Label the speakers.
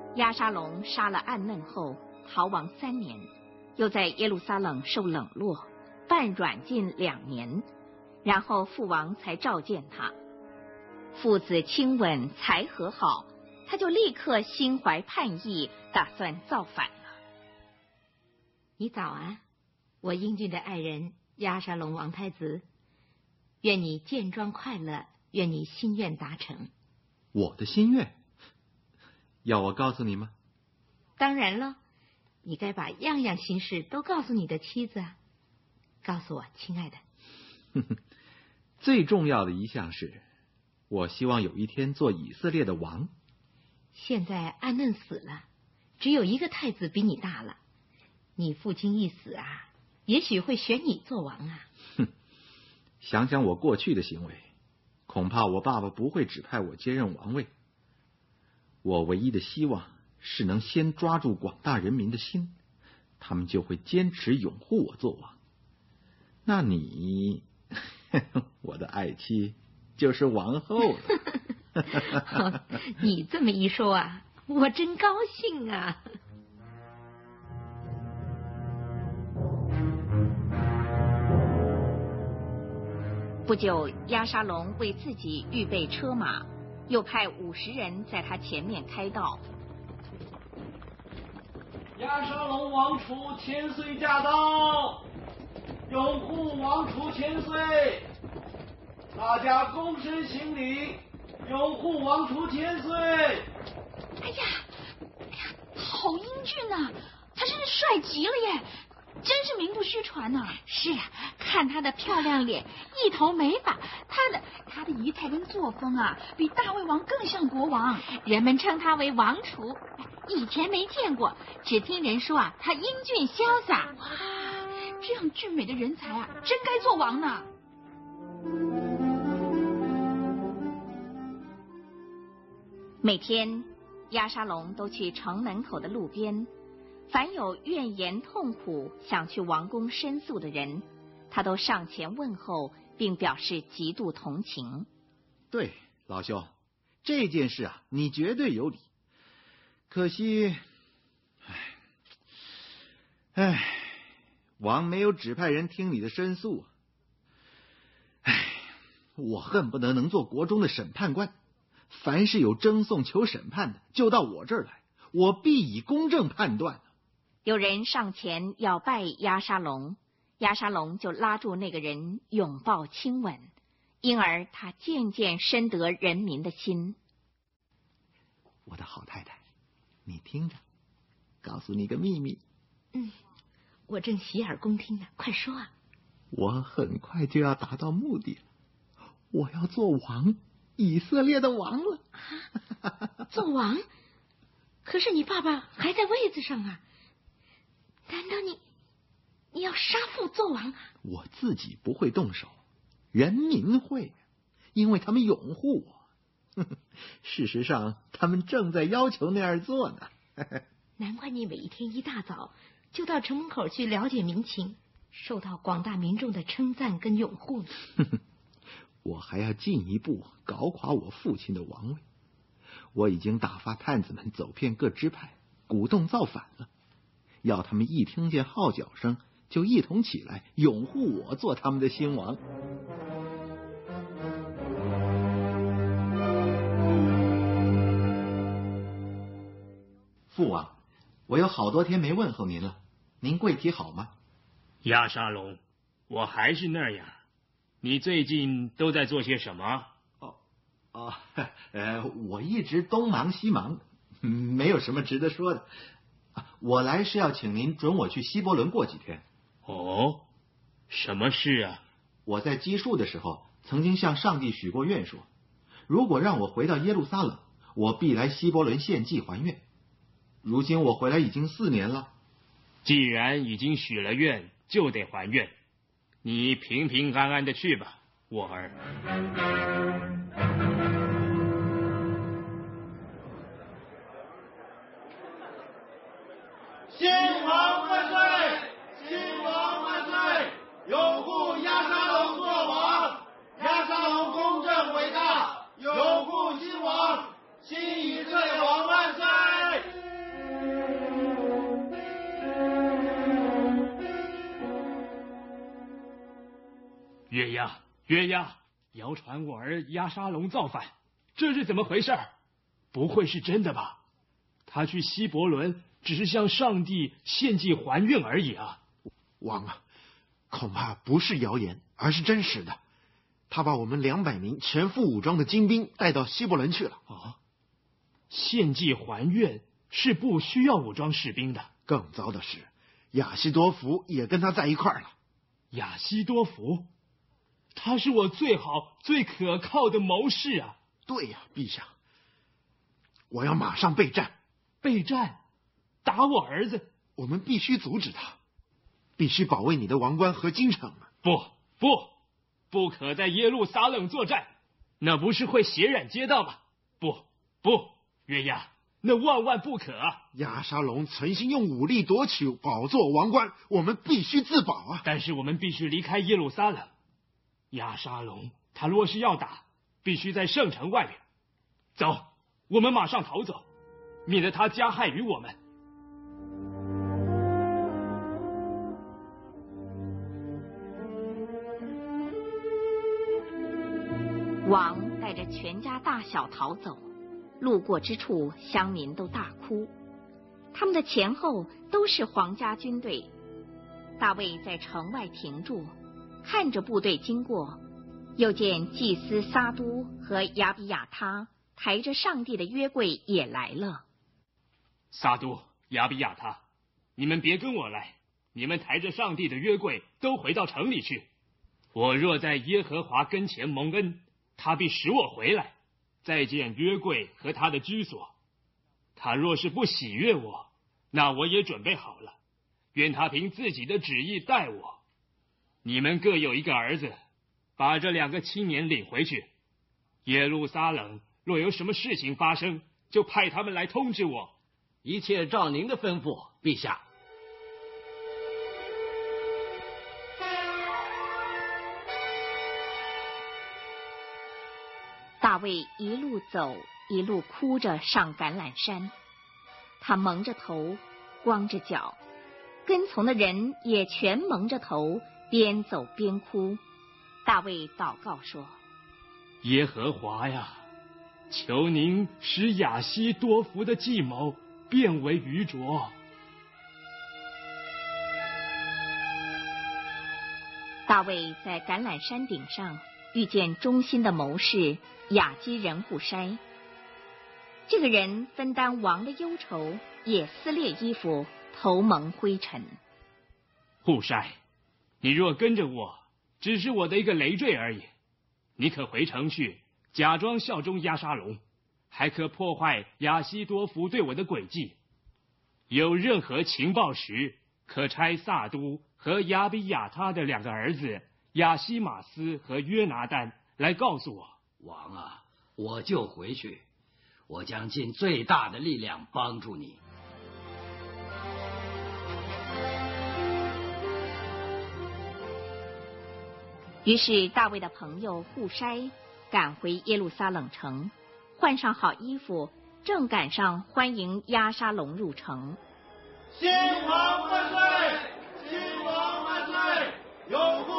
Speaker 1: 押沙龙杀了暗嫩后逃亡3年，又在耶路撒冷受冷落，半软禁2年，然后父王才召见他。父子亲吻才和好，他就立刻心怀叛意，打算造反了。
Speaker 2: 你早啊，我英俊的爱人押沙龙王太子，愿你健壮快乐，愿你心愿达成。
Speaker 3: 我的心愿？要我告诉你吗？
Speaker 2: 当然了，你该把样样心事都告诉你的妻子啊。告诉我，亲爱的。
Speaker 3: 最重要的一项是，我希望有一天做以色列的王。
Speaker 2: 现在暗嫩死了，只有一个太子比你大了。你父亲一死啊，也许会选你做王啊。
Speaker 3: 想想我过去的行为，恐怕我爸爸不会指派我接任王位。我唯一的希望是能先抓住广大人民的心，他们就会坚持拥护我做王。那你，我的爱妻，就是王后了。
Speaker 2: 你这么一说啊，我真高兴啊。
Speaker 1: 不久，押沙龙为自己预备车马，又派50人在他前面开道。
Speaker 4: 押沙龙王储千岁驾到，拥护王储千岁，大家躬身行礼，拥护王储千岁。
Speaker 5: 哎呀，好英俊呐，他真是帅极了耶！真是名不虚传呐！
Speaker 2: 是啊，看他的漂亮脸，一头美发，
Speaker 5: 他的仪态跟作风啊，比大卫王更像国王。
Speaker 2: 人们称他为王储，以前没见过，只听人说啊，他英俊潇洒。
Speaker 5: 哇，这样俊美的人才啊，真该做王呢。
Speaker 1: 每天，押沙龙都去城门口的路边。凡有怨言痛苦想去王宫申诉的人，他都上前问候，并表示极度同情。
Speaker 3: 对，老兄，这件事啊，你绝对有理。可惜，王没有指派人听你的申诉。我恨不得能做国中的审判官，凡是有争讼求审判的，就到我这儿来，我必以公正判断。
Speaker 1: 有人上前要拜押沙龙，押沙龙就拉住那个人，拥抱亲吻，因而他渐渐深得人民的心。
Speaker 3: 我的好太太，你听着，告诉你个秘密。
Speaker 2: 我正洗耳恭听呢，快说啊。
Speaker 3: 我很快就要达到目的了，我要做王，以色列的王了。
Speaker 2: 做王？可是你爸爸还在位子上啊。难道你要杀父做王啊？
Speaker 3: 我自己不会动手，人民会，因为他们拥护我。事实上，他们正在要求那样做呢。
Speaker 2: 难怪你每一天一大早就到城门口去了解民情，受到广大民众的称赞跟拥护呢。
Speaker 3: 我还要进一步搞垮我父亲的王位。我已经打发探子们走遍各支派，鼓动造反了。要他们一听见号角声，就一同起来拥护我做他们的新王。父王，我有好多天没问候您了，您贵体好吗？
Speaker 6: 押沙龙，我还是那样。你最近都在做些什么？
Speaker 3: 我一直东忙西忙，没有什么值得说的。我来是要请您准我去希伯伦过几天。
Speaker 6: 哦，什么事啊？
Speaker 3: 我在基述的时候，曾经向上帝许过愿说，如果让我回到耶路撒冷，我必来希伯伦献祭还愿。如今我回来已经4年了。
Speaker 6: 既然已经许了愿，就得还愿。你平平安安的去吧，我儿。
Speaker 4: 新王万岁！新王万岁！拥护押沙龙做王，押沙龙公正伟大，拥护新王，新以色列王万岁！
Speaker 6: 约押，谣传我儿押沙龙造反，这是怎么回事？不会是真的吧？他去希伯伦只是向上帝献祭还愿而已啊！
Speaker 7: 王啊，恐怕不是谣言，而是真实的。他把我们200名全副武装的精兵带到希伯伦去了。
Speaker 6: 啊，献祭还愿是不需要武装士兵的。
Speaker 7: 更糟的是，亚希多弗也跟他在一块儿了。
Speaker 6: 亚希多弗，他是我最好最可靠的谋士啊！
Speaker 7: 对呀，陛下，我要马上备战。
Speaker 6: 备战？打我儿子？
Speaker 7: 我们必须阻止他，必须保卫你的王冠和京城。
Speaker 6: 不可在耶路撒冷作战，那不是会血染街道吗？不，约押，那万万不可啊！
Speaker 7: 押沙龙存心用武力夺取宝座王冠，我们必须自保啊！
Speaker 6: 但是我们必须离开耶路撒冷。押沙龙他若是要打，必须在圣城外面。走，我们马上逃走，免得他加害于我们。
Speaker 1: 王带着全家大小逃走，路过之处，乡民都大哭。他们的前后都是皇家军队。大卫在城外停住，看着部队经过，又见祭司撒都和亚比亚他抬着上帝的约柜也来了。
Speaker 6: 撒都、亚比亚他，你们别跟我来，你们抬着上帝的约柜都回到城里去。我若在耶和华跟前蒙恩，他必使我回来，再见约柜和他的居所。他若是不喜悦我，那我也准备好了，愿他凭自己的旨意待我。你们各有一个儿子，把这2个青年领回去。耶路撒冷若有什么事情发生，就派他们来通知我。
Speaker 4: 一切照您的吩咐，陛下。
Speaker 1: 大卫一路走，一路哭着上橄榄山。他蒙着头，光着脚，跟从的人也全蒙着头，边走边哭。大卫祷告说：
Speaker 6: 耶和华呀，求您使亚希多弗的计谋变为愚拙。
Speaker 1: 大卫在橄榄山顶上遇见忠心的谋士亚基人户筛。这个人分担王的忧愁，也撕裂衣服，头蒙灰尘。
Speaker 6: 户筛，你若跟着我，只是我的一个累赘而已。你可回城去，假装效忠押沙龙，还可破坏亚希多弗对我的诡计。有任何情报时，可差撒都和亚比亚他的2个儿子亚西马斯和约拿单来告诉我。
Speaker 8: 王啊，我就回去，我将尽最大的力量帮助你。
Speaker 1: 于是大卫的朋友户筛赶回耶路撒冷城，换上好衣服，正赶上欢迎押沙龙入城。
Speaker 4: 新王万岁！新王万岁！拥护